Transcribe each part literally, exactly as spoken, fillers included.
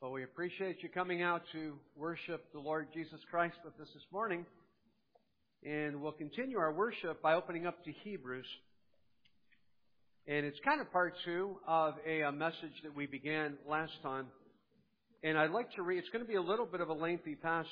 Well, we appreciate you coming out to worship the Lord Jesus Christ with us this morning. And we'll continue our worship by opening up to Hebrews. And it's kind of part two of a, a message that we began last time. And I'd like to read, it's going to be a little bit of a lengthy passage.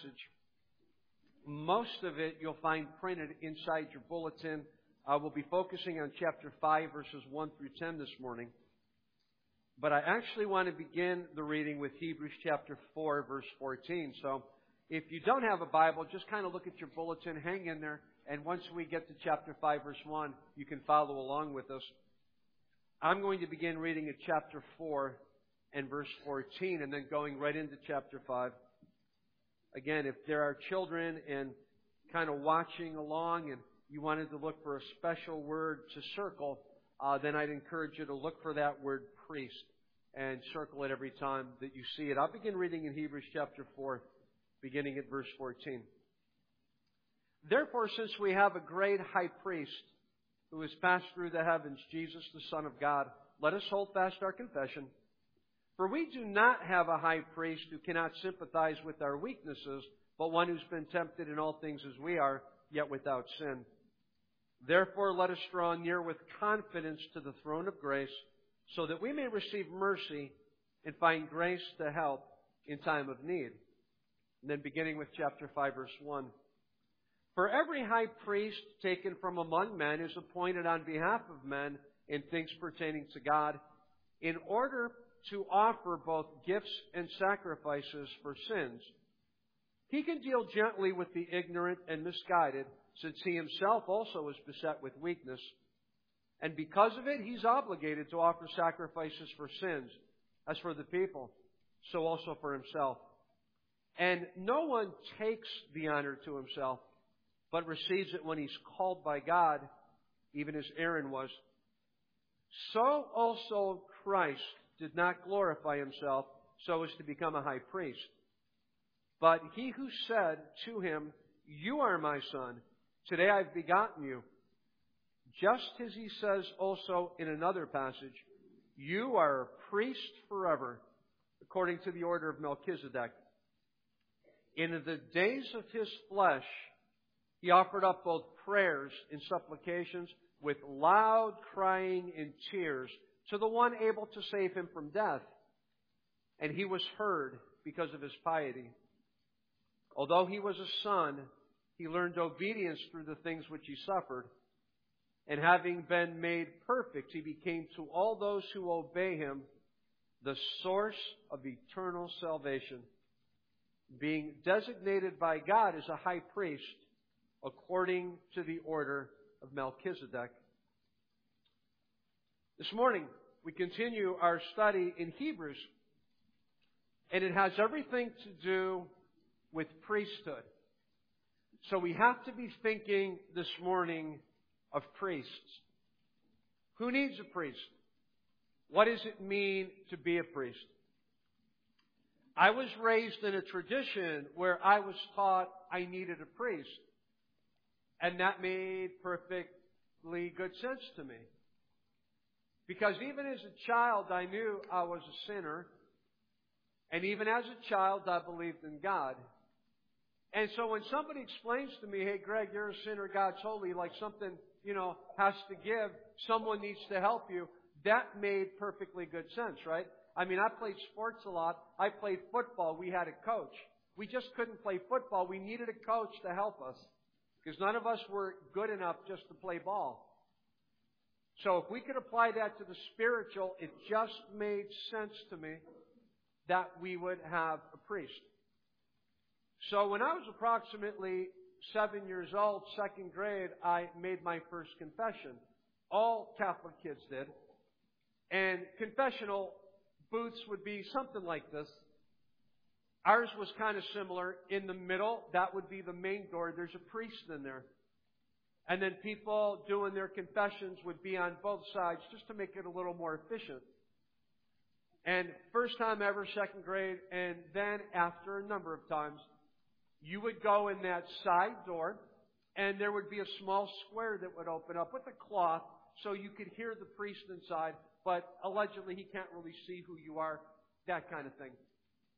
Most of it you'll find printed inside your bulletin. Uh, we'll be focusing on chapter five, verses one through ten this morning. But I actually want to begin the reading with Hebrews chapter four, verse fourteen. So if you don't have a Bible, just kind of look at your bulletin, hang in there, and once we get to chapter five, verse one, you can follow along with us. I'm going to begin reading at chapter four and verse fourteen, and then going right into chapter five. Again, if there are children and kind of watching along and you wanted to look for a special word to circle, uh, then I'd encourage you to look for that word priest and circle it every time that you see it. I'll begin reading in Hebrews chapter four, beginning at verse fourteen. Therefore, since we have a great high priest who has passed through the heavens, Jesus, the Son of God, let us hold fast our confession. For we do not have a high priest who cannot sympathize with our weaknesses, but one who's been tempted in all things as we are, yet without sin. Therefore, let us draw near with confidence to the throne of grace, so that we may receive mercy and find grace to help in time of need. And then beginning with chapter five, verse one. For every high priest taken from among men is appointed on behalf of men in things pertaining to God, in order to offer both gifts and sacrifices for sins. He can deal gently with the ignorant and misguided, since he himself also is beset with weakness. And because of it, he's obligated to offer sacrifices for sins. As for the people, so also for himself. And no one takes the honor to himself, but receives it when he's called by God, even as Aaron was. So also Christ did not glorify himself so as to become a high priest. But he who said to him, "You are my son, today I've begotten you," just as he says also in another passage, "You are a priest forever, according to the order of Melchizedek." In the days of his flesh, he offered up both prayers and supplications with loud crying and tears to the one able to save him from death. And he was heard because of his piety. Although he was a son, he learned obedience through the things which he suffered. And having been made perfect, he became to all those who obey him the source of eternal salvation, being designated by God as a high priest according to the order of Melchizedek. This morning, we continue our study in Hebrews, and it has everything to do with priesthood. So we have to be thinking this morning of priests. Who needs a priest? What does it mean to be a priest? I was raised in a tradition where I was taught I needed a priest. And that made perfectly good sense to me. Because even as a child, I knew I was a sinner. And even as a child, I believed in God. And so when somebody explains to me, "Hey, Greg, you're a sinner, God's holy," like something, you know, has to give, someone needs to help you, that made perfectly good sense, right? I mean, I played sports a lot. I played football. We had a coach. We just couldn't play football. We needed a coach to help us, because none of us were good enough just to play ball. So if we could apply that to the spiritual, it just made sense to me that we would have a priest. So when I was approximately seven years old, second grade, I made my first confession. All Catholic kids did. And confessional booths would be something like this. Ours was kind of similar. In the middle, that would be the main door. There's a priest in there. And then people doing their confessions would be on both sides just to make it a little more efficient. And first time ever, second grade, and then after a number of times, you would go in that side door, and there would be a small square that would open up with a cloth so you could hear the priest inside, but allegedly he can't really see who you are, that kind of thing.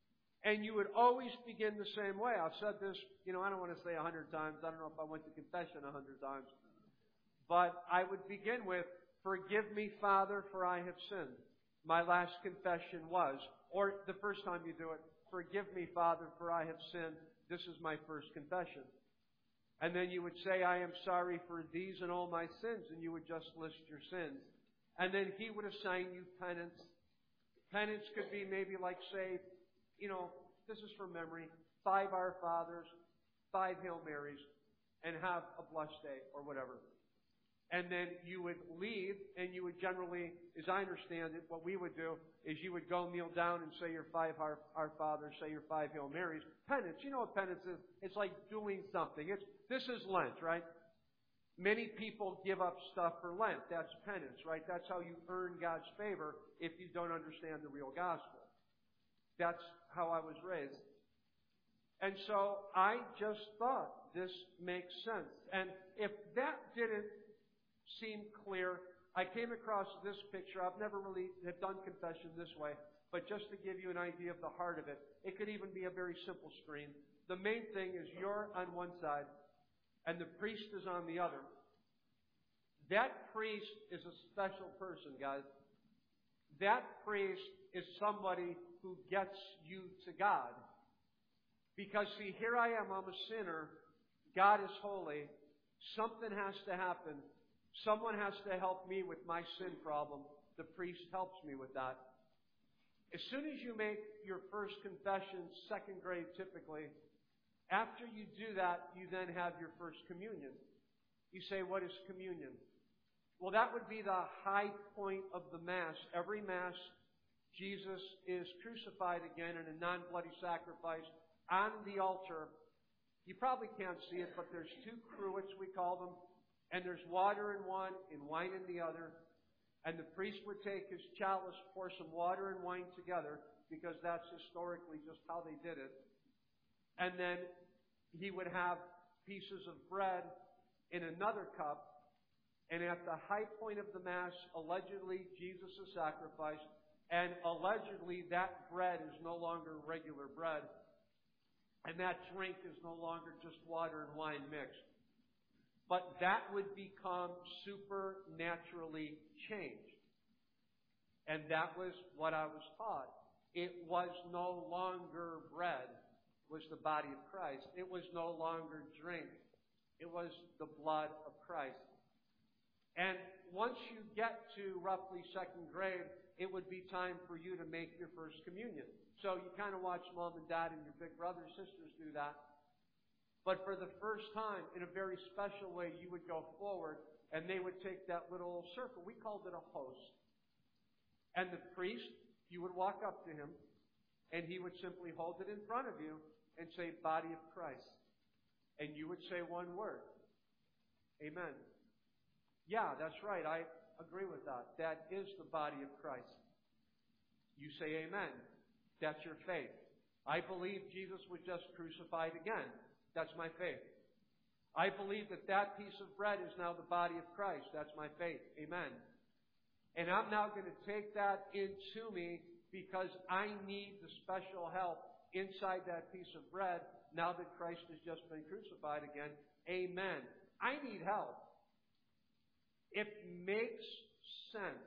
And you would always begin the same way. I've said this, you know, I don't want to say a hundred times. I don't know if I went to confession a hundred times. But I would begin with, forgive me, Father, for I have sinned. My last confession was, or the first time you do it, forgive me, Father, for I have sinned. This is my first confession. And then you would say, I am sorry for these and all my sins. And you would just list your sins. And then He would assign you penance. Penance could be maybe like, say, you know, this is from memory, five Our Fathers, five Hail Marys, and have a blessed day or whatever. And then you would leave, and you would generally, as I understand it, what we would do is you would go kneel down and say your five Our, Our Fathers, say your five Hail Marys. Penance, you know what penance is? It's like doing something. It's This is Lent, right? Many people give up stuff for Lent. That's penance, right? That's how you earn God's favor if you don't understand the real gospel. That's how I was raised. And so I just thought this makes sense. And if that didn't seem clear, I came across this picture. I've never really have done confession this way, but just to give you an idea of the heart of it, it could even be a very simple screen. The main thing is you're on one side, and the priest is on the other. That priest is a special person, guys. That priest is somebody who gets you to God. Because, see, here I am, I'm a sinner. God is holy. Something has to happen. Someone has to help me with my sin problem. The priest helps me with that. As soon as you make your first confession, second grade typically, after you do that, you then have your first communion. You say, what is communion? Well, that would be the high point of the Mass. Every Mass, Jesus is crucified again in a non-bloody sacrifice on the altar. You probably can't see it, but there's two cruets, we call them, and there's water in one and wine in the other. And the priest would take his chalice, pour some water and wine together, because that's historically just how they did it. And then he would have pieces of bread in another cup. And at the high point of the Mass, allegedly, Jesus is sacrificed. And allegedly, that bread is no longer regular bread. And that drink is no longer just water and wine mixed. But that would become supernaturally changed. And that was what I was taught. It was no longer bread, was the body of Christ. It was no longer drink. It was the blood of Christ. And once you get to roughly second grade, it would be time for you to make your first communion. So you kind of watch mom and dad and your big brothers and sisters do that. But for the first time, in a very special way, you would go forward and they would take that little circle. We called it a host. And the priest, you would walk up to him and he would simply hold it in front of you and say, body of Christ. And you would say one word. Amen. Yeah, that's right. I agree with that. That is the body of Christ. You say amen. That's your faith. I believe Jesus was just crucified again. That's my faith. I believe that that piece of bread is now the body of Christ. That's my faith. Amen. And I'm now going to take that into me because I need the special help inside that piece of bread now that Christ has just been crucified again. Amen. I need help. It makes sense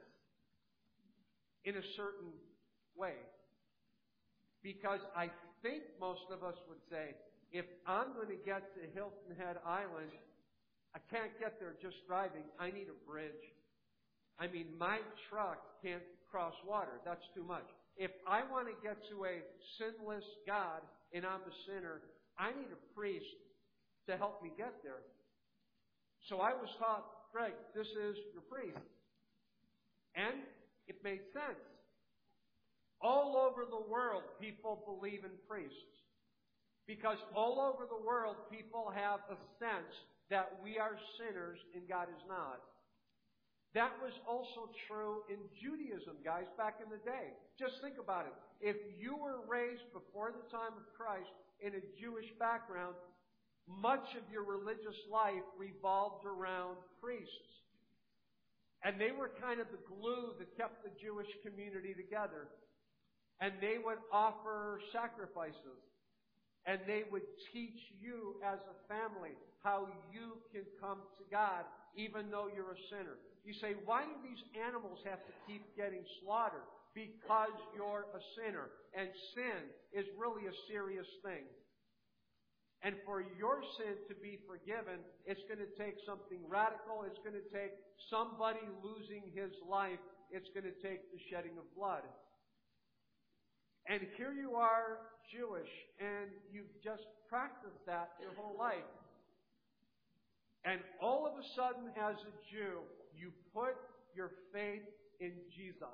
in a certain way. Because I think most of us would say, if I'm going to get to Hilton Head Island, I can't get there just driving. I need a bridge. I mean, my truck can't cross water. That's too much. If I want to get to a sinless God and I'm a sinner, I need a priest to help me get there. So I was taught, Greg, this is your priest. And it made sense. All over the world, people believe in priests. Because all over the world, people have a sense that we are sinners and God is not. That was also true in Judaism, guys, back in the day. Just think about it. If you were raised before the time of Christ in a Jewish background, much of your religious life revolved around priests. And they were kind of the glue that kept the Jewish community together. And they would offer sacrifices. And they would teach you as a family how you can come to God even though you're a sinner. You say, why do these animals have to keep getting slaughtered? Because you're a sinner. And sin is really a serious thing. And for your sin to be forgiven, it's going to take something radical. It's going to take somebody losing his life. It's going to take the shedding of blood. And here you are, Jewish, and you've just practiced that your whole life. And all of a sudden, as a Jew, you put your faith in Jesus.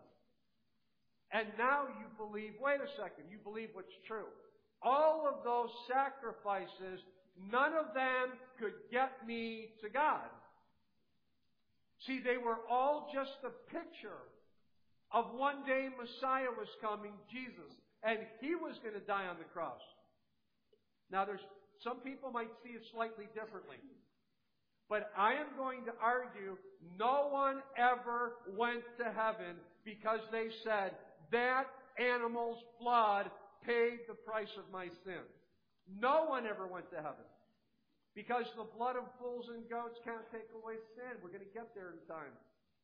And now you believe, wait a second, you believe what's true. All of those sacrifices, none of them could get me to God. See, they were all just a picture of one day Messiah was coming, Jesus, and He was going to die on the cross. Now, there's some people might see it slightly differently. But I am going to argue no one ever went to heaven because they said, that animal's blood paid the price of my sin. No one ever went to heaven. Because the blood of bulls and goats can't take away sin. We're going to get there in time.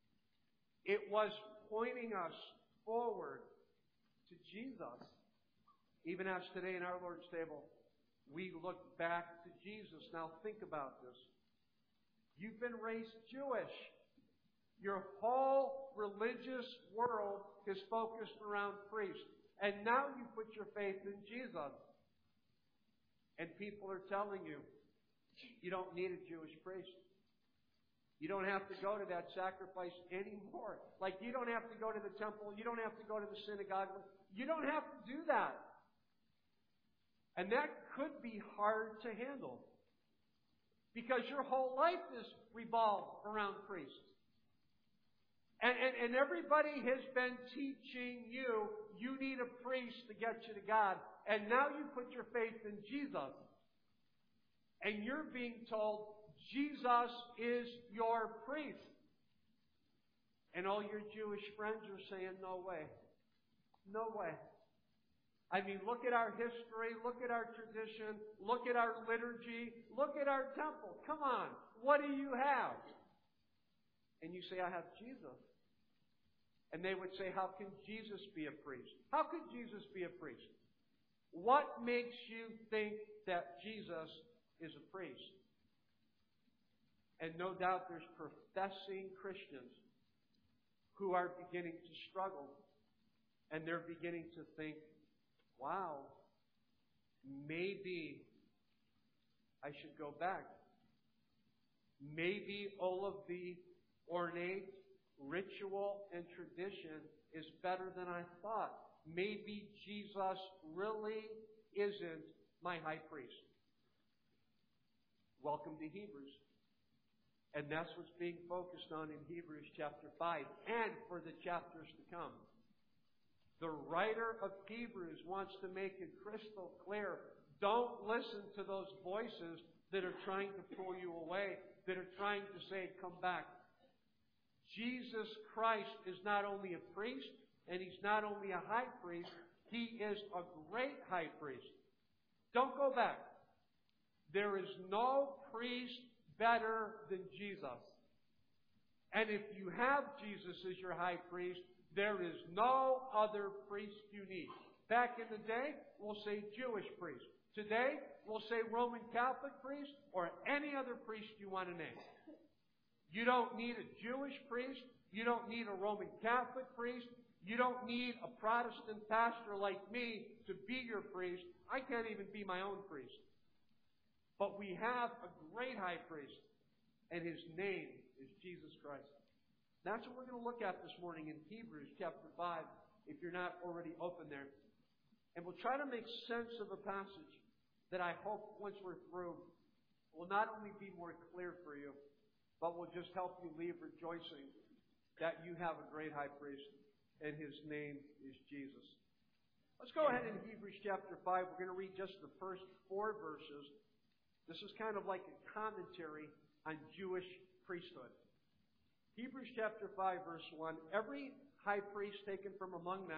It was pointing us forward to Jesus. Even as today in our Lord's table, we look back to Jesus. Now think about this. You've been raised Jewish. Your whole religious world is focused around priests. And now you put your faith in Jesus. And people are telling you, you don't need a Jewish priest. You don't have to go to that sacrifice anymore. Like, you don't have to go to the temple. You don't have to go to the synagogue. You don't have to do that. And that could be hard to handle. Because your whole life is revolved around priests. And, and, and everybody has been teaching you, you need a priest to get you to God. And now you put your faith in Jesus. And you're being told, Jesus is your priest. And all your Jewish friends are saying, no way. No way. I mean, look at our history, look at our tradition, look at our liturgy, look at our temple. Come on, what do you have? And you say, I have Jesus. And they would say, how can Jesus be a priest? How could Jesus be a priest? What makes you think that Jesus is a priest? And no doubt there's professing Christians who are beginning to struggle. And they're beginning to think, wow, maybe I should go back. Maybe all of the ornate ritual and tradition is better than I thought. Maybe Jesus really isn't my high priest. Welcome to Hebrews. And that's what's being focused on in Hebrews chapter five and for the chapters to come. The writer of Hebrews wants to make it crystal clear. Don't listen to those voices that are trying to pull you away, that are trying to say, come back. Jesus Christ is not only a priest, and He's not only a high priest, He is a great high priest. Don't go back. There is no priest better than Jesus. And if you have Jesus as your high priest, there is no other priest you need. Back in the day, we'll say Jewish priest. Today, we'll say Roman Catholic priest or any other priest you want to name. You don't need a Jewish priest. You don't need a Roman Catholic priest. You don't need a Protestant pastor like me to be your priest. I can't even be my own priest. But we have a great high priest, and His name is Jesus Christ. That's what we're going to look at this morning in Hebrews chapter five, if you're not already open there. And we'll try to make sense of a passage that I hope once we're through will not only be more clear for you, but will just help you leave rejoicing that you have a great high priest, and His name is Jesus. Let's go ahead in Hebrews chapter five. We're going to read just the first four verses. This is kind of like a commentary on Jewish priesthood. Hebrews chapter five, verse one. Every high priest taken from among men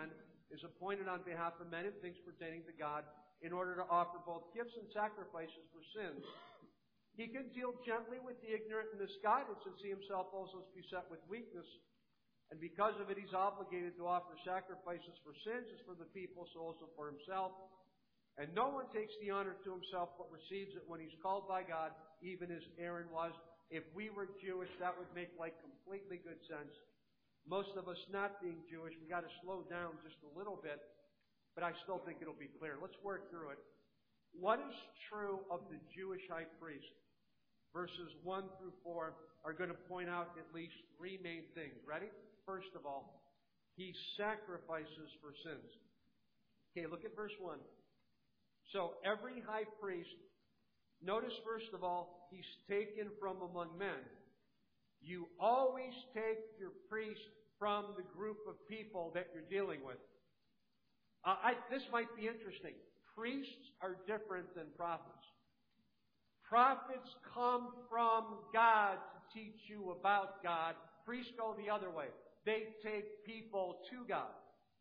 is appointed on behalf of men in things pertaining to God in order to offer both gifts and sacrifices for sins. He can deal gently with the ignorant and misguided, since he himself also is beset with weakness. And because of it, he's obligated to offer sacrifices for sins, as for the people, so also for himself. And no one takes the honor to himself, but receives it when he's called by God, even as Aaron was. If we were Jewish, that would make like completely good sense. Most of us not being Jewish, we got to slow down just a little bit, but I still think it'll be clear. Let's work through it. What is true of the Jewish high priest? Verses one through four are going to point out at least three main things. Ready? First of all, he sacrifices for sins. Okay, look at verse one. So every high priest, notice first of all, he's taken from among men. You always take your priest from the group of people that you're dealing with. Uh, I, this might be interesting. Priests are different than prophets. Prophets come from God to teach you about God. Priests go the other way. They take people to God.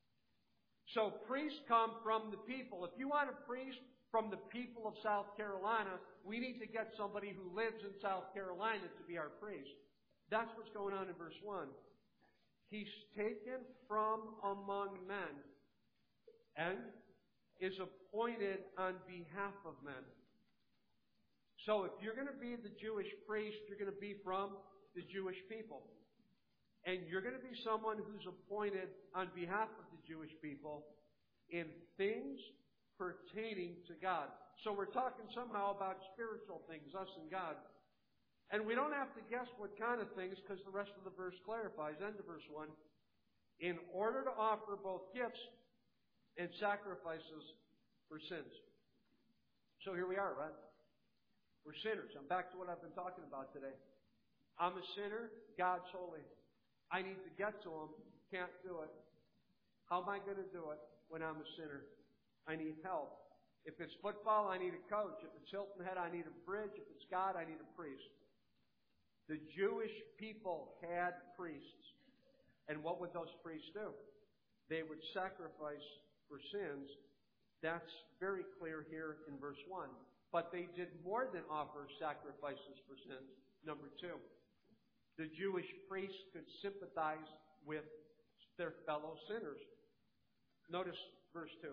So priests come from the people. If you want a priest from the people of South Carolina, we need to get somebody who lives in South Carolina to be our priest. That's what's going on in verse one. He's taken from among men and is appointed on behalf of men. So if you're going to be the Jewish priest, you're going to be from the Jewish people. And you're going to be someone who's appointed on behalf of the Jewish people in things pertaining to God. So we're talking somehow about spiritual things, us and God. And we don't have to guess what kind of things, because the rest of the verse clarifies. End of verse one. In order to offer both gifts and sacrifices for sins. So here we are, right? We're sinners. I'm back to what I've been talking about today. I'm a sinner. God's holy. I need to get to Him. Can't do it. How am I going to do it when I'm a sinner? I need help. If it's football, I need a coach. If it's Hilton Head, I need a bridge. If it's God, I need a priest. The Jewish people had priests. And what would those priests do? They would sacrifice for sins. That's very clear here in verse one. But they did more than offer sacrifices for sins. Number two, the Jewish priests could sympathize with their fellow sinners. Notice verse two.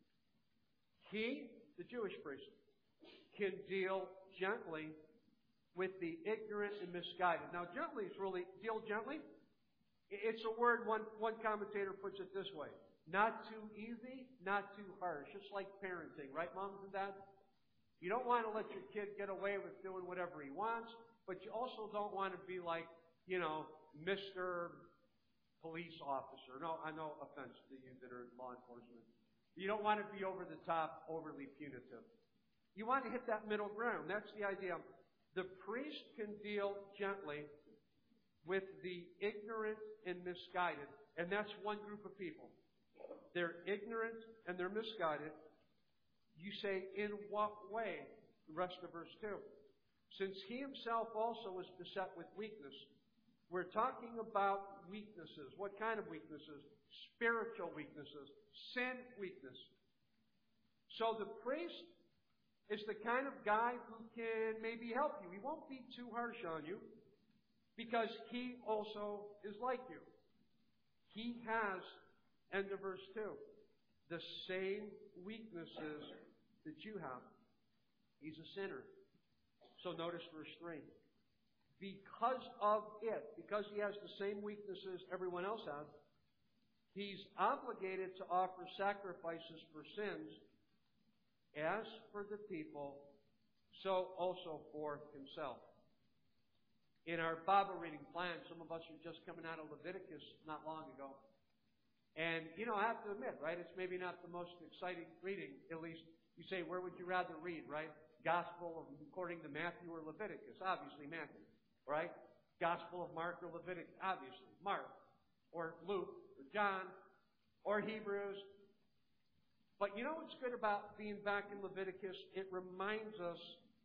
He, the Jewish priest, can deal gently with the ignorant and misguided. Now, gently is really, deal gently? It's a word, one, one commentator puts it this way. Not too easy, not too harsh. It's like parenting, right, moms and dads? You don't want to let your kid get away with doing whatever he wants, but you also don't want to be like, you know, Mister Police Officer. No, I know offense to you that are in law enforcement. You don't want to be over the top, overly punitive. You want to hit that middle ground. That's the idea. The priest can deal gently with the ignorant and misguided. And that's one group of people. They're ignorant and they're misguided. You say, in what way? The rest of verse two. Since he himself also was beset with weakness. We're talking about weaknesses. What kind of weaknesses? Spiritual weaknesses. Sin weakness. So the priest is the kind of guy who can maybe help you. He won't be too harsh on you because he also is like you. He has, end of verse two, the same weaknesses that you have. He's a sinner. So notice verse three. Because of it, because he has the same weaknesses everyone else has, he's obligated to offer sacrifices for sins. As for the people, so also for himself. In our Bible reading plan, some of us are just coming out of Leviticus not long ago. And, you know, I have to admit, right, it's maybe not the most exciting reading. At least you say, where would you rather read, right? Gospel of, according to Matthew or Leviticus? Obviously Matthew, right? Gospel of Mark or Leviticus? Obviously Mark. Or Luke or John or Hebrews. But you know what's good about being back in Leviticus? It reminds us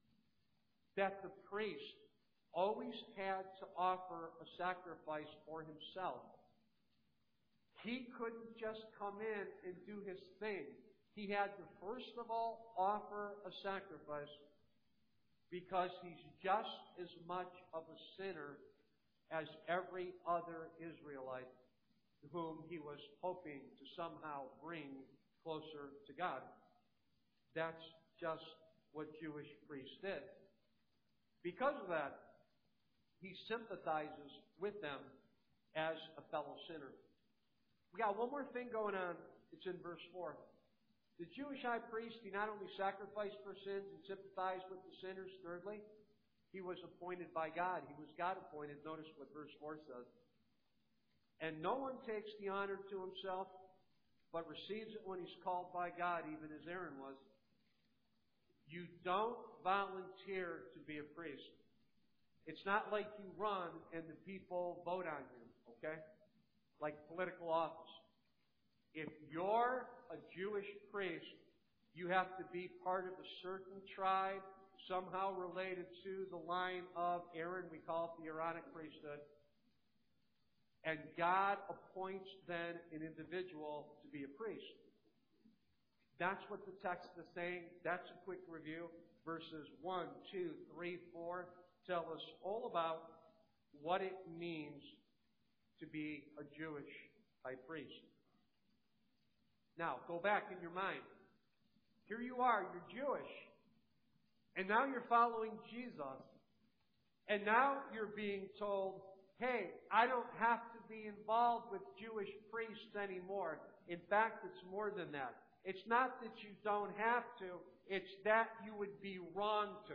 that the priest always had to offer a sacrifice for himself. He couldn't just come in and do his thing. He had to first of all offer a sacrifice because he's just as much of a sinner as every other Israelite whom he was hoping to somehow bring closer to God. That's just what Jewish priests did. Because of that, he sympathizes with them as a fellow sinner. We got one more thing going on. It's in verse four. The Jewish high priest, he not only sacrificed for sins and sympathized with the sinners, thirdly, he was appointed by God. He was God appointed. Notice what verse four says. And no one takes the honor to himself, but receives it when he's called by God, even as Aaron was. You don't volunteer to be a priest. It's not like you run and the people vote on you, okay? Like political office. If you're a Jewish priest, you have to be part of a certain tribe, somehow related to the line of Aaron. We call it the Aaronic priesthood. And God appoints then an individual to be a priest. That's what the text is saying. That's a quick review. Verses one, two, three, four tell us all about what it means to be a Jewish high priest. Now, go back in your mind. Here you are, you're Jewish. And now you're following Jesus. And now you're being told, hey, I don't have to be involved with Jewish priests anymore. In fact, it's more than that. It's not that you don't have to, it's that you would be wrong to.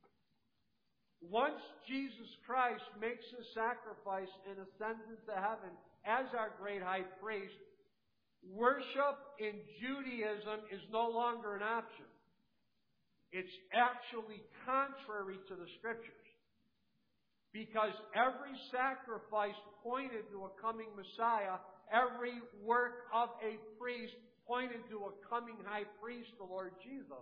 Once Jesus Christ makes a sacrifice and ascends into heaven as our great high priest, worship in Judaism is no longer an option. It's actually contrary to the Scriptures. Because every sacrifice pointed to a coming Messiah, every work of a priest pointed to a coming high priest, the Lord Jesus.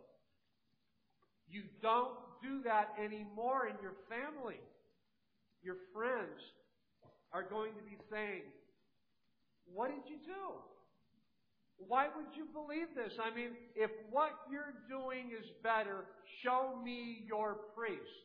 You don't do that anymore in your family. Your friends are going to be saying, what did you do? Why would you believe this? I mean, if what you're doing is better, show me your priest.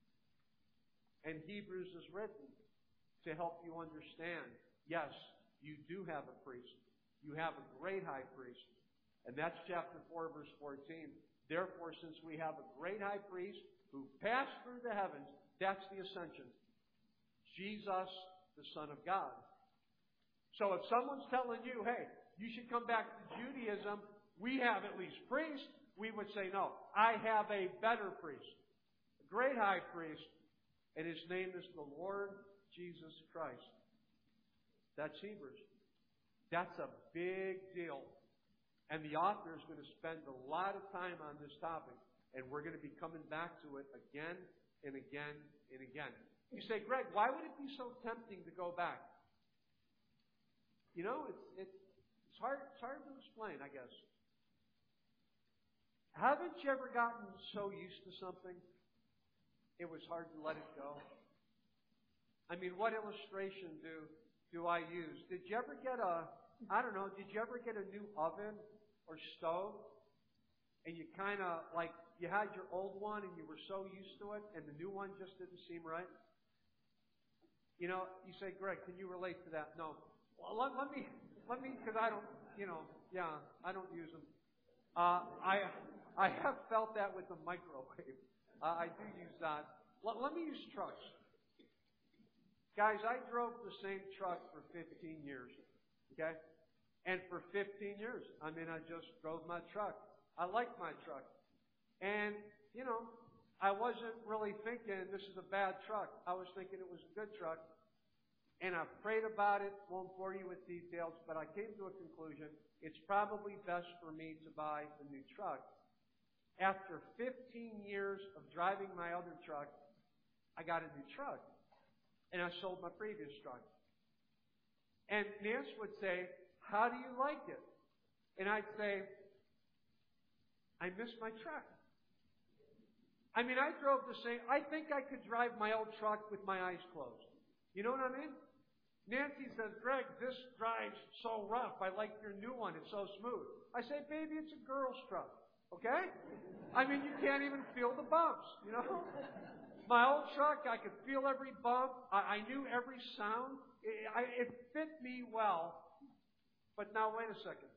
And Hebrews is written to help you understand, yes, you do have a priest. You have a great high priest. And that's chapter four, verse fourteen. Therefore, since we have a great high priest who passed through the heavens, that's the ascension. Jesus, the Son of God. So if someone's telling you, hey, you should come back to Judaism, we have at least priests, we would say, no, I have a better priest, a great high priest, and his name is the Lord Jesus Christ. That's Hebrews. That's a big deal. And the author is going to spend a lot of time on this topic, and we're going to be coming back to it again and again and again. You say, Greg, why would it be so tempting to go back? You know, it's it's it's hard it's hard to explain, I guess. Haven't you ever gotten so used to something, it was hard to let it go? I mean, what illustration do do I use? Did you ever get a, I don't know, did you ever get a new oven or stove? And you kind of, like, you had your old one and you were so used to it and the new one just didn't seem right? You know, you say, Greg, can you relate to that? No. Well, let, let me, let me, because I don't, you know, yeah, I don't use them. Uh, I, I have felt that with the microwave. Uh, I do use that. Let, let me use trucks. Guys, I drove the same truck for fifteen years. Okay? And for fifteen years, I mean, I just drove my truck. I liked my truck. And, you know, I wasn't really thinking this is a bad truck. I was thinking it was a good truck. And I prayed about it. Won't bore you with details, but I came to a conclusion. It's probably best for me to buy a new truck. After fifteen years of driving my other truck, I got a new truck. And I sold my previous truck. And Nance would say, how do you like it? And I'd say, I miss my truck. I mean, I drove the same. I think I could drive my old truck with my eyes closed. You know what I mean? Nancy says, Greg, this drives so rough. I like your new one. It's so smooth. I say, baby, it's a girl's truck. Okay? I mean, you can't even feel the bumps, you know? My old truck, I could feel every bump. I, I knew every sound. It, I, it fit me well. But now, wait a second.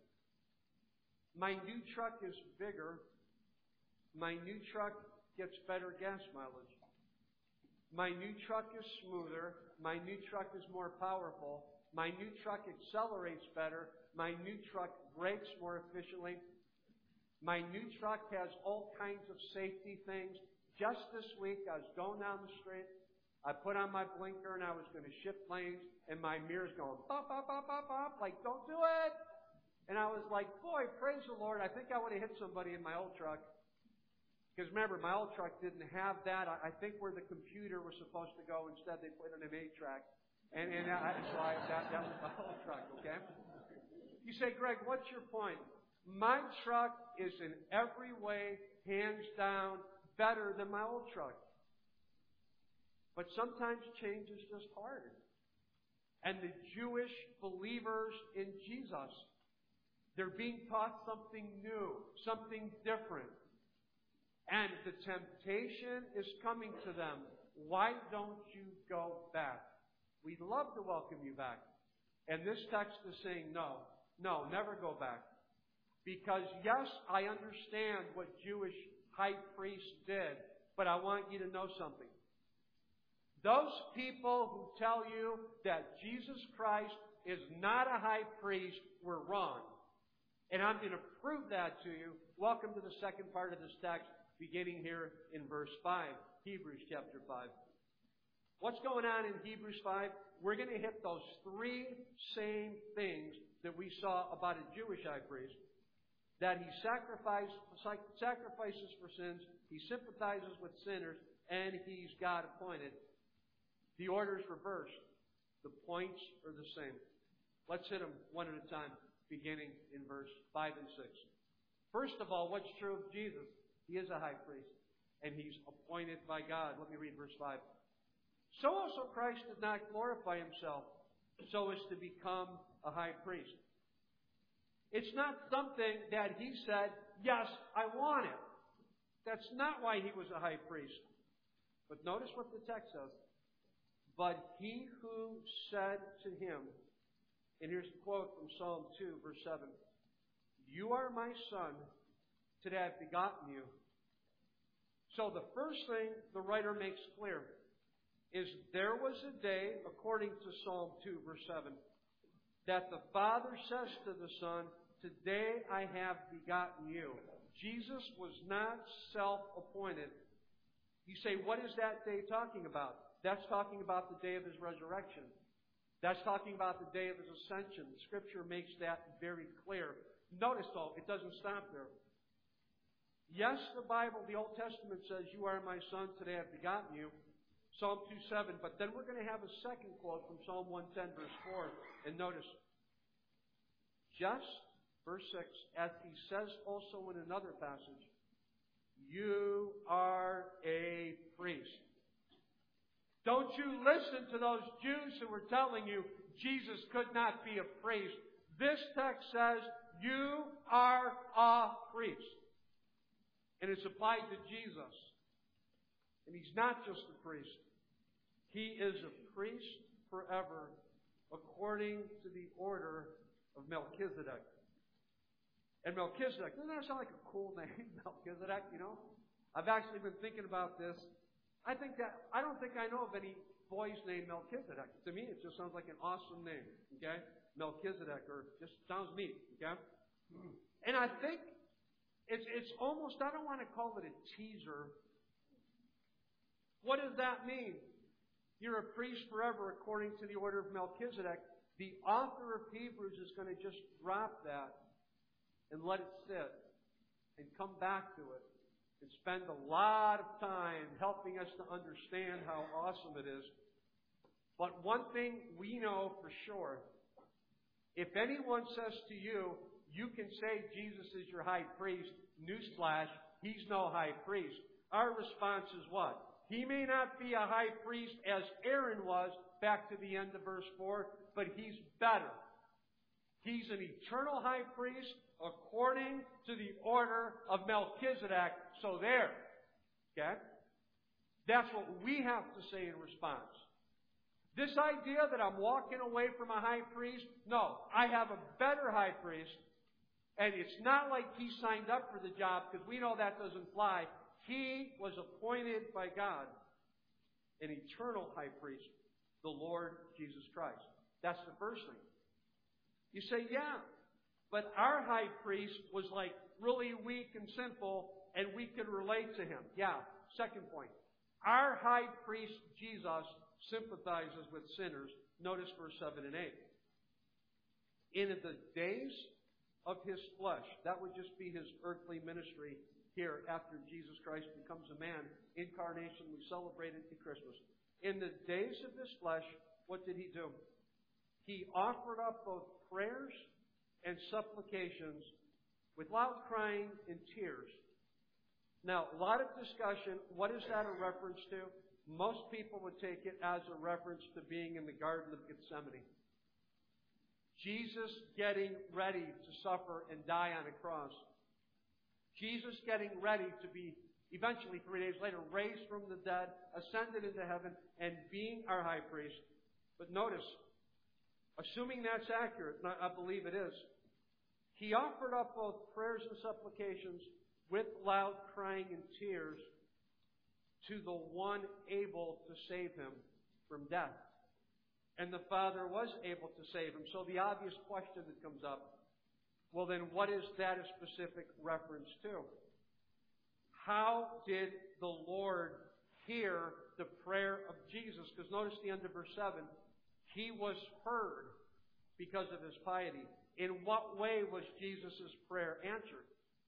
My new truck is bigger. My new truck gets better gas mileage. My new truck is smoother. My new truck is more powerful. My new truck accelerates better. My new truck brakes more efficiently. My new truck has all kinds of safety things. Just this week, I was going down the street. I put on my blinker and I was going to shift lanes, and my mirror's going bop, bop, bop, bop, bop, like, don't do it. And I was like, boy, praise the Lord. I think I would have hit somebody in my old truck. Because remember, my old truck didn't have that. I, I think where the computer was supposed to go, instead they put in an eight track. And, and I, so I, that, that was my old truck, okay? You say, Greg, what's your point? My truck is in every way, hands down, better than my old truck. But sometimes change is just hard. And the Jewish believers in Jesus, they're being taught something new, something different. And the temptation is coming to them. Why don't you go back? We'd love to welcome you back. And this text is saying, no, no, never go back. Because, yes, I understand what Jewish high priests did, but I want you to know something. Those people who tell you that Jesus Christ is not a high priest were wrong. And I'm going to prove that to you. Welcome to the second part of this text, beginning here in verse five, Hebrews chapter five. What's going on in Hebrews five? We're going to hit those three same things that we saw about a Jewish high priest. That he sacrifices, sacrifices for sins, he sympathizes with sinners, and he's God appointed. The order is reversed. The points are the same. Let's hit them one at a time, beginning in verse five and six. First of all, what's true of Jesus? He is a high priest, and he's appointed by God. Let me read verse five. So also Christ did not glorify himself so as to become a high priest. It's not something that he said, yes, I want it. That's not why he was a high priest. But notice what the text says. But he who said to him, and here's a quote from Psalm two, verse seven, you are my son, today I've begotten you. So the first thing the writer makes clear is there was a day, according to Psalm two, verse seven, that the Father says to the Son, today I have begotten you. Jesus was not self-appointed. You say, what is that day talking about? That's talking about the day of his resurrection. That's talking about the day of his ascension. The Scripture makes that very clear. Notice, though, it doesn't stop there. Yes, the Bible, the Old Testament says, you are my son, today I've begotten you. Psalm two seven. But then we're going to have a second quote from Psalm one ten, verse four. And notice, just, verse six, as he says also in another passage, you are a priest. Don't you listen to those Jews who were telling you Jesus could not be a priest. This text says, you are a priest. And it's applied to Jesus. And he's not just a priest. He is a priest forever according to the order of Melchizedek. And Melchizedek, doesn't that sound like a cool name, Melchizedek, you know? I've actually been thinking about this. I think that, I don't think I know of any boys named Melchizedek. To me, it just sounds like an awesome name, okay? Melchizedek, or just sounds neat, okay? And I think it's, it's almost, I don't want to call it a teaser. What does that mean? You're a priest forever according to the order of Melchizedek. The author of Hebrews is going to just drop that and let it sit and come back to it and spend a lot of time helping us to understand how awesome it is. But one thing we know for sure, if anyone says to you, you can say Jesus is your high priest, newsflash, he's no high priest. Our response is what? He may not be a high priest as Aaron was, back to the end of verse four, but he's better. He's an eternal high priest according to the order of Melchizedek. So there. Okay? That's what we have to say in response. This idea that I'm walking away from a high priest, no, I have a better high priest. And it's not like he signed up for the job, because we know that doesn't fly. He was appointed by God, an eternal high priest, the Lord Jesus Christ. That's the first thing. You say, yeah, but our high priest was like really weak and sinful, and we could relate to him. Yeah, second point. Our high priest, Jesus, sympathizes with sinners. Notice verse seven and eight. In the days of his flesh, that would just be his earthly ministry here after Jesus Christ becomes a man. Incarnation, we celebrate it at Christmas. In the days of his flesh, what did he do? He offered up both prayers and supplications with loud crying and tears. Now, a lot of discussion. What is that a reference to? Most people would take it as a reference to being in the Garden of Gethsemane. Jesus getting ready to suffer and die on a cross. Jesus getting ready to be, eventually three days later, raised from the dead, ascended into heaven, and being our high priest. But notice, assuming that's accurate, and I believe it is, he offered up both prayers and supplications with loud crying and tears to the one able to save him from death. And the Father was able to save him. So the obvious question that comes up, well then what is that a specific reference to? How did the Lord hear the prayer of Jesus? Because notice the end of verse seven. He was heard because of his piety. In what way was Jesus' prayer answered?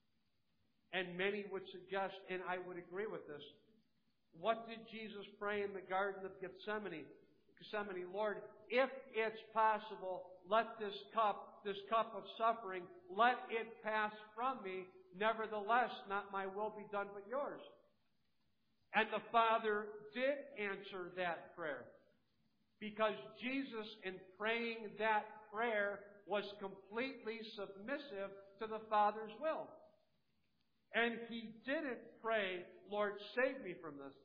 And many would suggest, and I would agree with this, what did Jesus pray in the Garden of Gethsemane? Gethsemane, Lord, if it's possible, let this cup, this cup of suffering, let it pass from me. Nevertheless, not my will be done, but yours. And the Father did answer that prayer, because Jesus, in praying that prayer, was completely submissive to the Father's will. And he didn't pray, Lord, save me from this.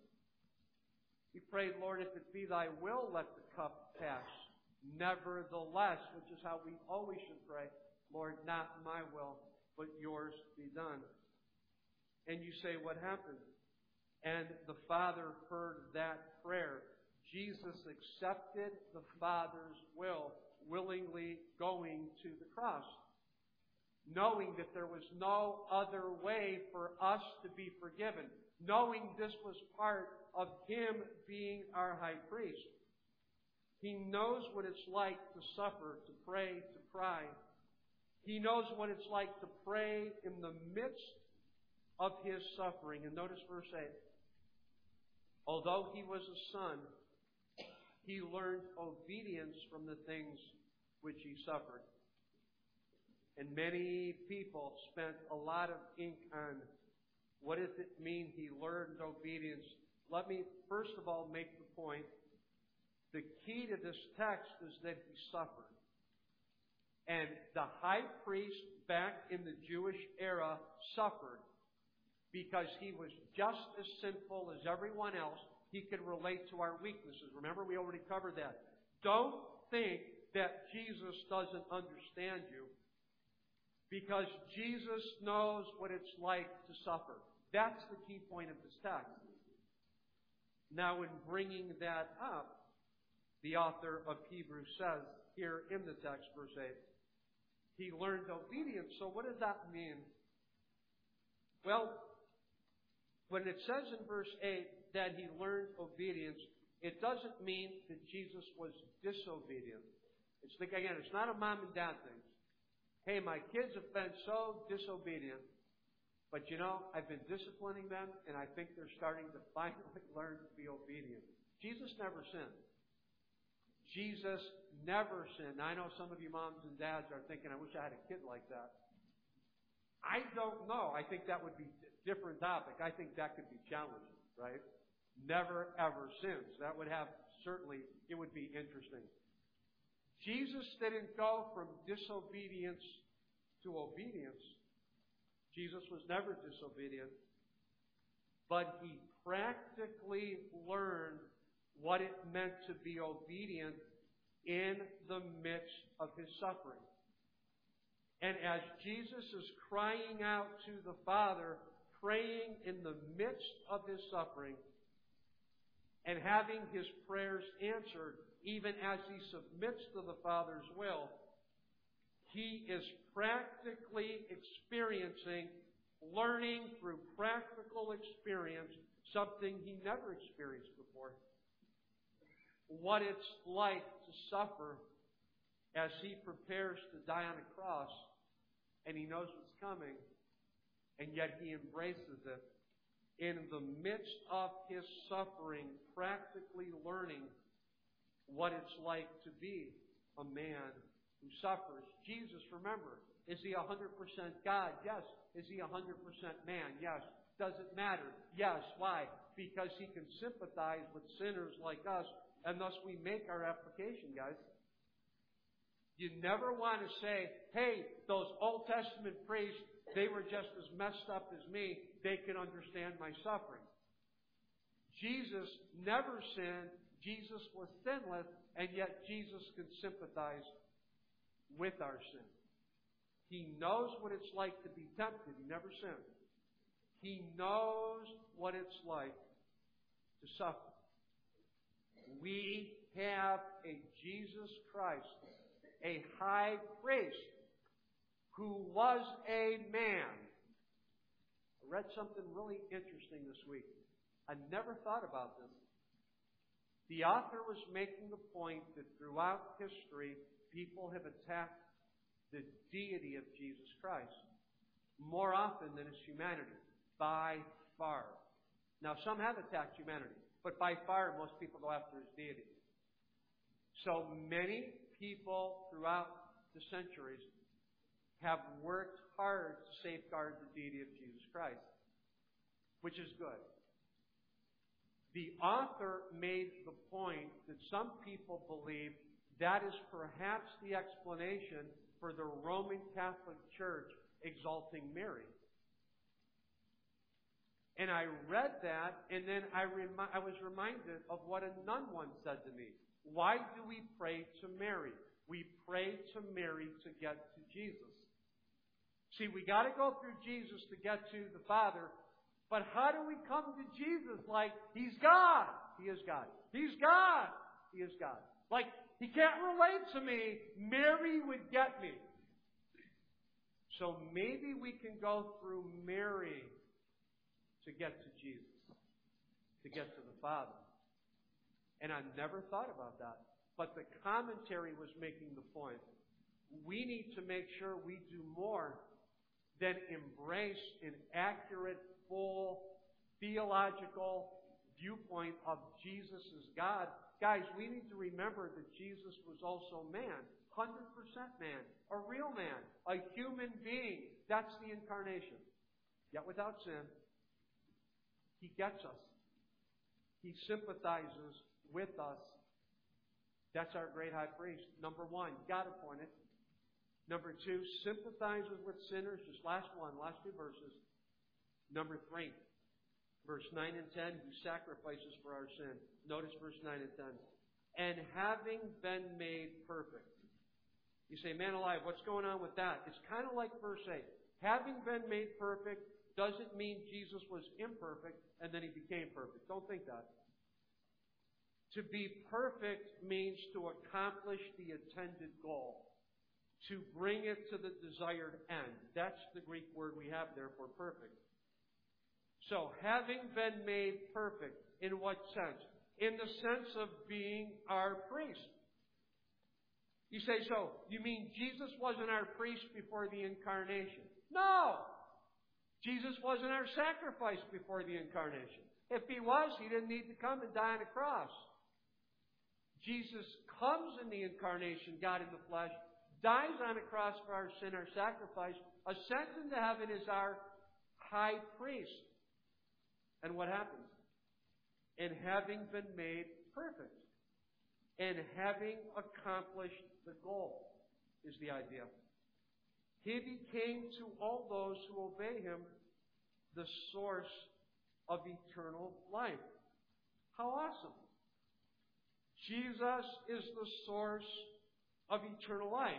He prayed, Lord, if it be thy will, let the cup pass. Nevertheless, which is how we always should pray, Lord, not my will, but yours be done. And you say, what happened? And the Father heard that prayer. Jesus accepted the Father's will, willingly going to the cross, knowing that there was no other way for us to be forgiven, knowing this was part of him being our high priest. He knows what it's like to suffer, to pray, to cry. He knows what it's like to pray in the midst of his suffering. And notice verse eight. Although he was a son, he learned obedience from the things which he suffered. And many people spent a lot of ink on what does it mean he learned obedience. Let me first of all make the point. The key to this text is that he suffered. And the high priest back in the Jewish era suffered because he was just as sinful as everyone else. He could relate to our weaknesses. Remember, we already covered that. Don't think that Jesus doesn't understand you, because Jesus knows what it's like to suffer. That's the key point of this text. Now, in bringing that up, the author of Hebrews says here in the text, verse eight, he learned obedience. So what does that mean? Well, when it says in verse eight that he learned obedience, it doesn't mean that Jesus was disobedient. It's like, again, it's not a mom and dad thing. Hey, my kids have been so disobedient, but you know, I've been disciplining them, and I think they're starting to finally learn to be obedient. Jesus never sinned. Jesus never sinned. I know some of you moms and dads are thinking, I wish I had a kid like that. I don't know. I think that would be a different topic. I think that could be challenging, right? Never, ever sins. That would have, certainly, it would be interesting. Jesus didn't go from disobedience to obedience. Jesus was never disobedient. But he practically learned what it meant to be obedient in the midst of his suffering. And as Jesus is crying out to the Father, praying in the midst of his suffering, and having his prayers answered, even as he submits to the Father's will, he is practically experiencing, learning through practical experience, something he never experienced before. What it's like to suffer as he prepares to die on a cross, and he knows what's coming, and yet he embraces it. In the midst of his suffering, practically learning what it's like to be a man who suffers. Jesus, remember, is he one hundred percent God? Yes. Is he one hundred percent man? Yes. Does it matter? Yes. Why? Because he can sympathize with sinners like us, and thus we make our application, guys. You never want to say, hey, those Old Testament priests, they were just as messed up as me. They can understand my suffering. Jesus never sinned. Jesus was sinless, and yet Jesus can sympathize with our sin. He knows what it's like to be tempted. He never sinned. He knows what it's like to suffer. We have a Jesus Christ, a high priest, who was a man. I read something really interesting this week. I never thought about this. The author was making the point that throughout history, people have attacked the deity of Jesus Christ more often than his humanity, by far. Now, some have attacked humanity, but by far, most people go after his deity. So many people throughout the centuries have worked hard to safeguard the deity of Jesus Christ, which is good. The author made the point that some people believe that is perhaps the explanation for the Roman Catholic Church exalting Mary. And I read that, and then I, remi- I was reminded of what a nun once said to me. Why do we pray to Mary? We pray to Mary to get to Jesus. See, we got to go through Jesus to get to the Father. But how do we come to Jesus like He's God? He is God. He's God. He is God. Like, He can't relate to me. Mary would get me. So maybe we can go through Mary to get to Jesus, to get to the Father. And I never thought about that. But the commentary was making the point. We need to make sure we do more than embrace an accurate, full, theological viewpoint of Jesus as God. Guys, we need to remember that Jesus was also man, one hundred percent man, a real man, a human being. That's the incarnation. Yet without sin, He gets us. He sympathizes with us. That's our great high priest. Number one, got to point it. Number two, sympathizes with sinners. Just last one, last two verses. Number three, verse nine and ten, who sacrifices for our sin. Notice verse nine and ten. And having been made perfect. You say, man alive, what's going on with that? It's kind of like verse eight. Having been made perfect doesn't mean Jesus was imperfect and then He became perfect. Don't think that. To be perfect means to accomplish the intended goal. To bring it to the desired end. That's the Greek word we have there for perfect. So, having been made perfect, in what sense? In the sense of being our priest. You say, so, you mean Jesus wasn't our priest before the incarnation? No! Jesus wasn't our sacrifice before the incarnation. If He was, He didn't need to come and die on a cross. Jesus comes in the incarnation, God in the flesh, dies on a cross for our sin, our sacrifice, ascends into heaven as our high priest. And what happens? And having been made perfect. and having accomplished the goal is the idea. He became to all those who obey Him the source of eternal life. How awesome! Jesus is the source of eternal life.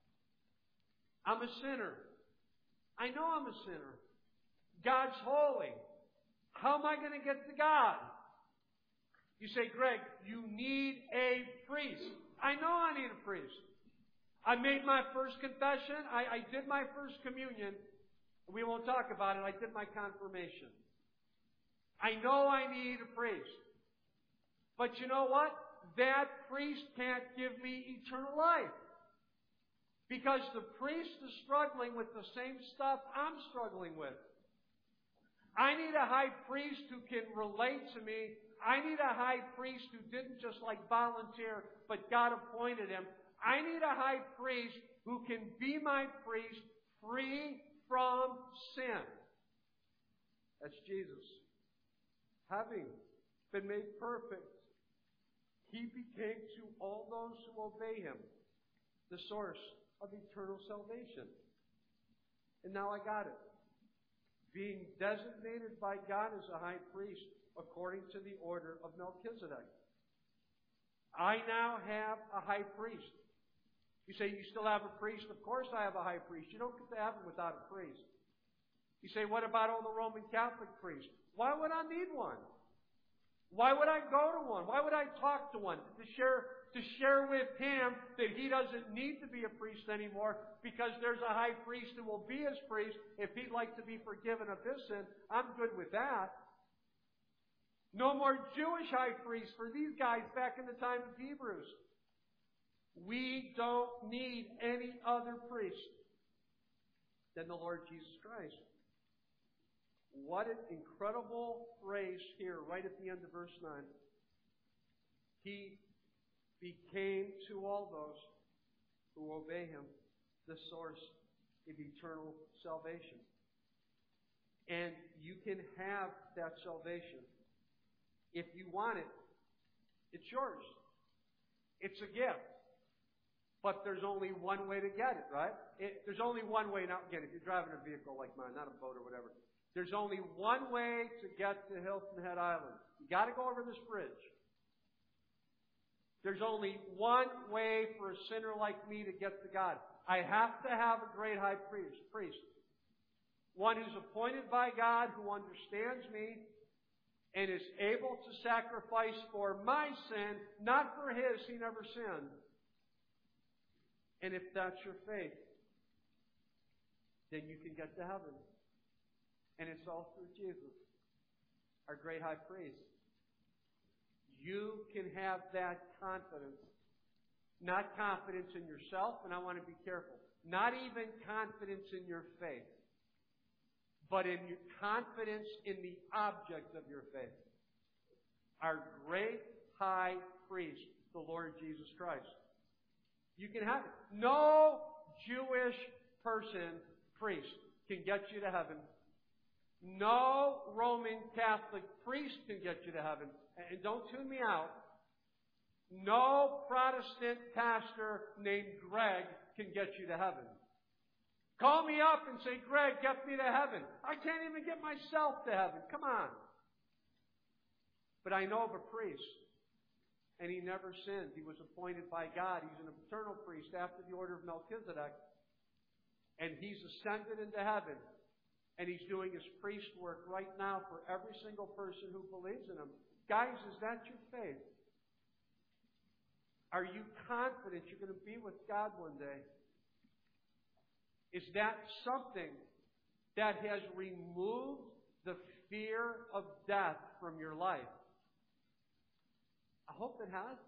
I'm a sinner. I know I'm a sinner. God's holy. How am I going to get to God? You say, Greg, you need a priest. I know I need a priest. I made my first confession. I, I did my first communion. We won't talk about it. I did my confirmation. I know I need a priest. But you know what? That priest can't give me eternal life. Because the priest is struggling with the same stuff I'm struggling with. I need a high priest who can relate to me. I need a high priest who didn't just like volunteer, but God appointed him. I need a high priest who can be my priest free from sin. That's Jesus. Having been made perfect, He became to all those who obey Him the source of eternal salvation. And now I got it. Being designated by God as a high priest according to the order of Melchizedek. I now have a high priest. You say, you still have a priest? Of course I have a high priest. You don't get to heaven without a priest. You say, what about all the Roman Catholic priests? Why would I need one? Why would I go to one? Why would I talk to one? To share, to share with him that he doesn't need to be a priest anymore because there's a high priest who will be his priest if he'd like to be forgiven of his sin. I'm good with that. No more Jewish high priests for these guys back in the time of Hebrews. We don't need any other priest than the Lord Jesus Christ. What an incredible phrase here, right at the end of verse nine. He became to all those who obey Him the source of eternal salvation. And you can have that salvation. If you want it, it's yours. It's a gift. But there's only one way to get it, right? It, there's only one way. Now, again, if you're driving a vehicle like mine, not a boat or whatever, there's only one way to get to Hilton Head Island. You got to go over this bridge. There's only one way for a sinner like me to get to God. I have to have a great high priest, priest. One who's appointed by God, who understands me, and is able to sacrifice for my sin, not for his. He never sinned. And if that's your faith, then you can get to heaven. And it's all through Jesus, our great high priest. You can have that confidence. Not confidence in yourself, and I want to be careful. Not even confidence in your faith, but in your confidence in the object of your faith. Our great high priest, the Lord Jesus Christ. You can have it. No Jewish person, priest, can get you to heaven. No Roman Catholic priest can get you to heaven. And don't tune me out. No Protestant pastor named Greg can get you to heaven. Call me up and say, Greg, get me to heaven. I can't even get myself to heaven. Come on. But I know of a priest, and he never sinned. He was appointed by God. He's an eternal priest after the order of Melchizedek. And he's ascended into heaven. And he's doing his priest work right now for every single person who believes in him. Guys, is that your faith? Are you confident you're going to be with God one day? Is that something that has removed the fear of death from your life? I hope it has.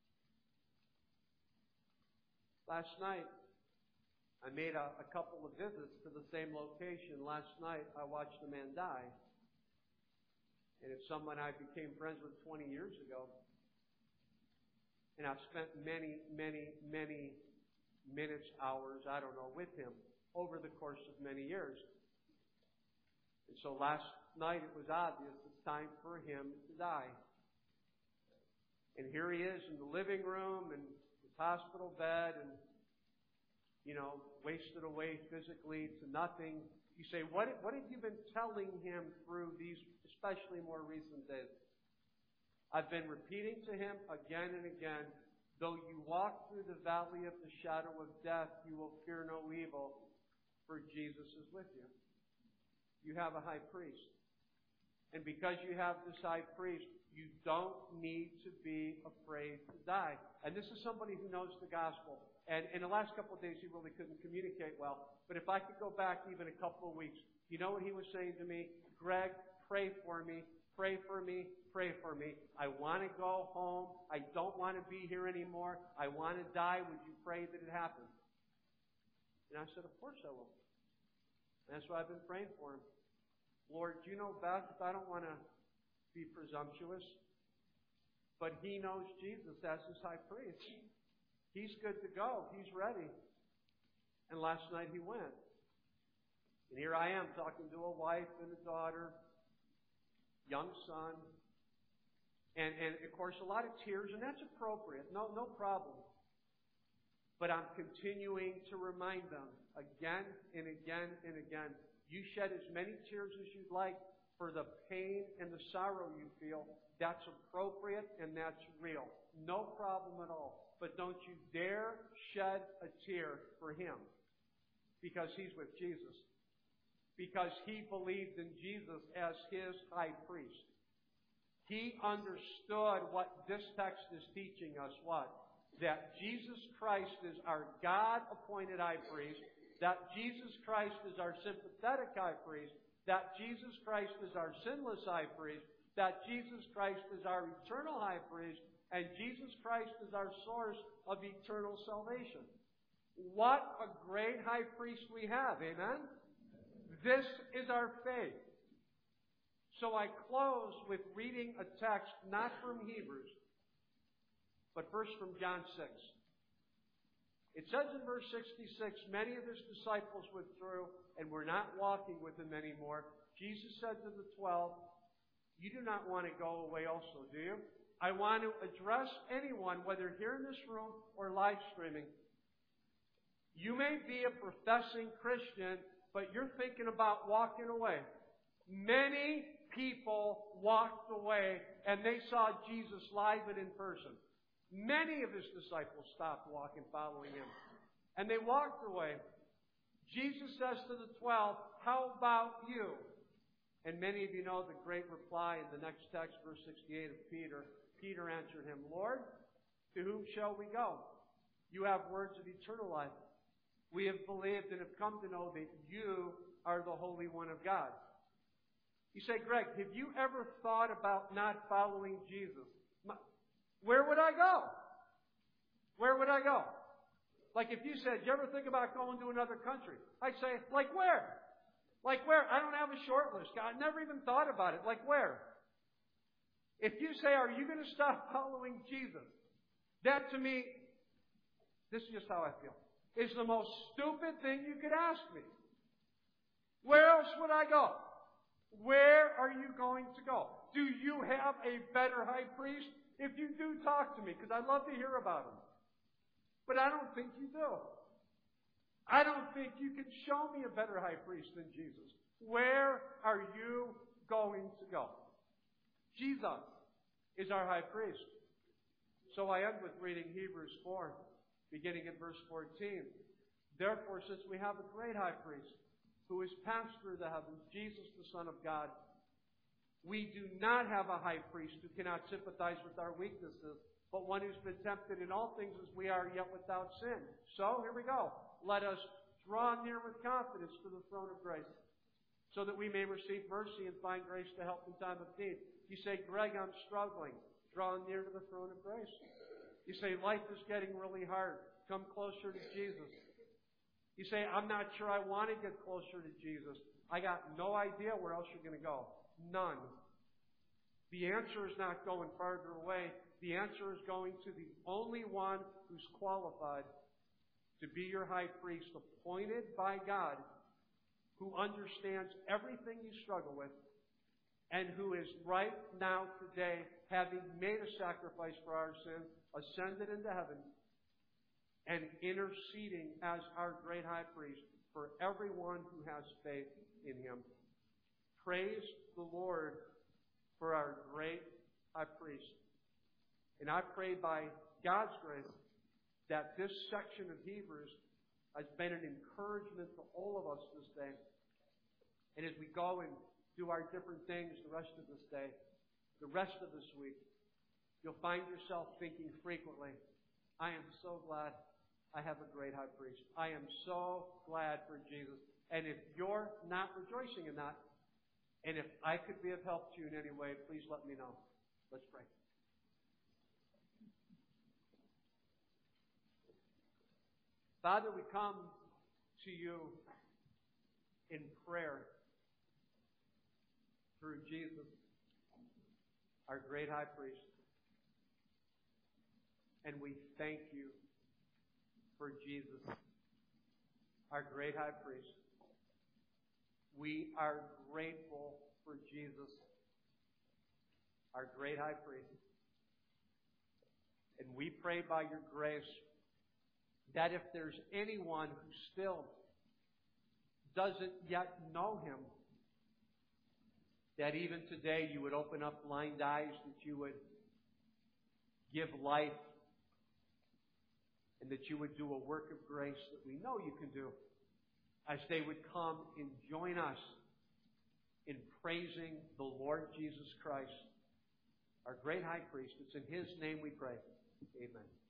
Last night, I made a, a couple of visits to the same location. Last night, I watched a man die. And it's someone I became friends with twenty years ago. And I've spent many, many, many minutes, hours, I don't know, with him over the course of many years. And so last night it was obvious it's time for him to die. And here he is in the living room and his hospital bed and, you know, wasted away physically to nothing. You say, what, what have you been telling him through these, especially more recent days? I've been repeating to him again and again, though you walk through the valley of the shadow of death, you will fear no evil, for Jesus is with you. You have a high priest. And because you have this high priest, you don't need to be afraid to die. And this is somebody who knows the gospel. And in the last couple of days, he really couldn't communicate well. But if I could go back even a couple of weeks, you know what he was saying to me? Greg, pray for me, pray for me, pray for me. I want to go home. I don't want to be here anymore. I want to die. Would you pray that it happens? And I said, of course I will. And that's why I've been praying for him. Lord, you know best. I don't want to be presumptuous. But he knows Jesus as his high priest. He's good to go. He's ready. And last night he went. And here I am talking to a wife and a daughter, young son. And, and of course, a lot of tears, and that's appropriate. No, no problem. But I'm continuing to remind them again and again and again. You shed as many tears as you'd like for the pain and the sorrow you feel. That's appropriate and that's real. No problem at all. But don't you dare shed a tear for him. Because he's with Jesus. Because he believed in Jesus as his high priest. He understood what this text is teaching us. What? That Jesus Christ is our God-appointed high priest. That Jesus Christ is our sympathetic high priest. That Jesus Christ is our sinless high priest. That Jesus Christ is our eternal high priest. And Jesus Christ is our source of eternal salvation. What a great high priest we have. Amen? This is our faith. So I close with reading a text not from Hebrews, but first from John six. It says in verse sixty-six, many of his disciples withdrew and were not walking with him anymore. Jesus said to the twelve, you do not want to go away also, do you? I want to address anyone, whether here in this room or live streaming. You may be a professing Christian, but you're thinking about walking away. Many people walked away and they saw Jesus live and in person. Many of his disciples stopped walking, following him. And they walked away. Jesus says to the twelve, how about you? And many of you know the great reply in the next text, verse sixty-eight of Peter. Peter answered him, Lord, to whom shall we go? You have words of eternal life. We have believed and have come to know that you are the Holy One of God. You say, Greg, have you ever thought about not following Jesus? Where would I go? Where would I go? Like if you said, do you ever think about going to another country? I'd say, like where? Like where? I don't have a short list. I never even thought about it. Like where? If you say, are you going to stop following Jesus? That to me, this is just how I feel, is the most stupid thing you could ask me. Where else would I go? Where are you going to go? Do you have a better high priest? If you do, talk to me, because I'd love to hear about him. But I don't think you do. I don't think you can show me a better high priest than Jesus. Where are you going to go? Jesus is our high priest. So I end with reading Hebrews four, beginning at verse fourteen. Therefore, since we have a great high priest who is passed through the heavens, Jesus, the Son of God, we do not have a high priest who cannot sympathize with our weaknesses, but one who's been tempted in all things as we are, yet without sin. So, here we go. Let us draw near with confidence to the throne of grace, so that we may receive mercy and find grace to help in time of need. You say, Greg, I'm struggling. Draw near to the throne of grace. You say, life is getting really hard. Come closer to Jesus. You say, I'm not sure I want to get closer to Jesus. I got no idea where else you're going to go. None. The answer is not going farther away. The answer is going to the only one who's qualified to be your high priest, appointed by God, who understands everything you struggle with, and who is right now today, having made a sacrifice for our sin, ascended into heaven, and interceding as our great high priest for everyone who has faith in him. Praise the Lord for our great high priest. And I pray by God's grace that this section of Hebrews has been an encouragement to all of us this day. And as we go and do our different things the rest of this day, the rest of this week, you'll find yourself thinking frequently, I am so glad I have a great high priest. I am so glad for Jesus. And if you're not rejoicing in that, and if I could be of help to you in any way, please let me know. Let's pray. Father, we come to you in prayer through Jesus, our great high priest. And we thank you for Jesus, our great high priest. We are grateful for Jesus, our great high priest. And we pray by your grace that if there's anyone who still doesn't yet know him, that even today you would open up blind eyes, that you would give life, and that you would do a work of grace that we know you can do, as they would come and join us in praising the Lord Jesus Christ, our great high priest. It's in his name we pray. Amen.